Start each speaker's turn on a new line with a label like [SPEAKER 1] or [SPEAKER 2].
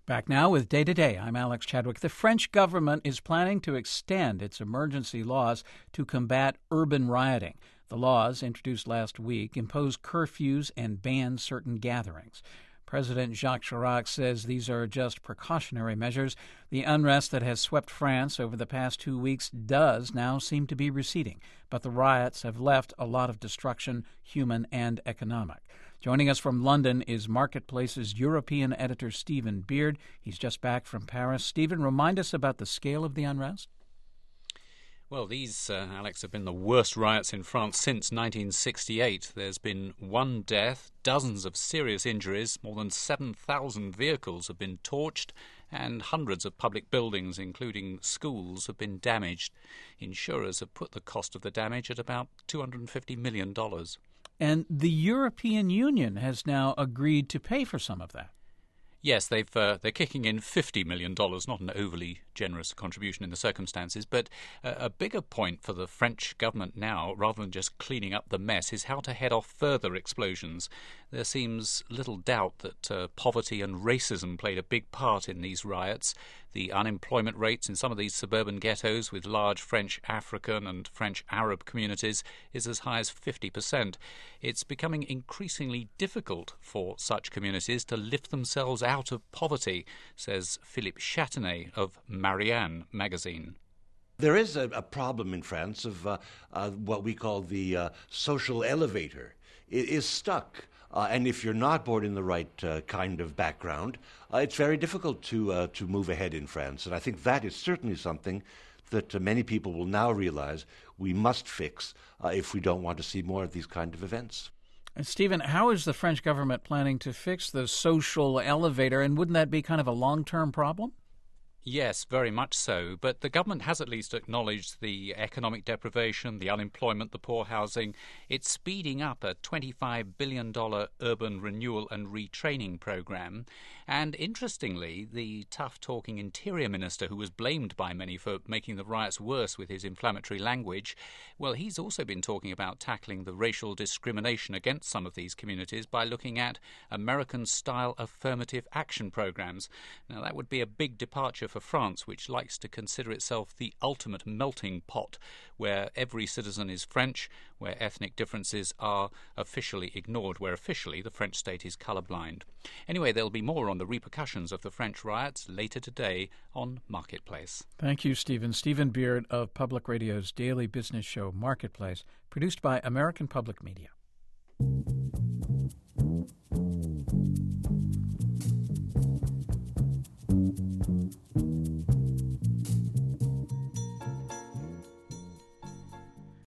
[SPEAKER 1] Back now with Day to Day. I'm Alex Chadwick. The French government is planning to extend its emergency laws to combat urban rioting. The laws, introduced last week, impose curfews and ban certain gatherings. President Jacques Chirac says these are just precautionary measures. The unrest that has swept France over the past 2 weeks does now seem to be receding, but the riots have left a lot of destruction, human and economic. Joining us from London is Marketplace's European editor Stephen Beard. He's just back from Paris. Stephen, remind us about the scale of the unrest.
[SPEAKER 2] Well, these, Alex, have been the worst riots in France since 1968. There's been one death, dozens of serious injuries, more than 7,000 vehicles have been torched, and hundreds of public buildings, including schools, have been damaged. Insurers have put the cost of the damage at about $250 million.
[SPEAKER 1] And the European Union has now agreed to pay for some of that.
[SPEAKER 2] Yes, they're kicking in $50 million, not an overly generous contribution in the circumstances, but a bigger point for the French government now, rather than just cleaning up the mess, is how to head off further explosions. There seems little doubt that poverty and racism played a big part in these riots. The unemployment rates in some of these suburban ghettos with large French African and French Arab communities is as high as 50%. It's becoming increasingly difficult for such communities to lift themselves out of poverty, says Philippe Châtenay of Marianne magazine.
[SPEAKER 3] There is a problem in France of what we call the social elevator. It is stuck. And if you're not born in the right kind of background, it's very difficult to move ahead in France. And I think that is certainly something that many people will now realize we must fix if we don't want to see more of these kind of events.
[SPEAKER 1] And Stephen, how is the French government planning to fix the social elevator, and wouldn't that be kind of a long-term problem?
[SPEAKER 2] Yes, very much so. But the government has at least acknowledged the economic deprivation, the unemployment, the poor housing. It's speeding up a $25 billion urban renewal and retraining program. And interestingly, the tough-talking interior minister, who was blamed by many for making the riots worse with his inflammatory language, well, he's also been talking about tackling the racial discrimination against some of these communities by looking at American-style affirmative action programs. Now, that would be a big departure for France, which likes to consider itself the ultimate melting pot, where every citizen is French, where ethnic differences are officially ignored, where officially the French state is colourblind. Anyway, there'll be more on the repercussions of the French riots later today on Marketplace.
[SPEAKER 1] Thank you, Stephen. Stephen Beard of Public Radio's daily business show Marketplace, produced by American Public Media.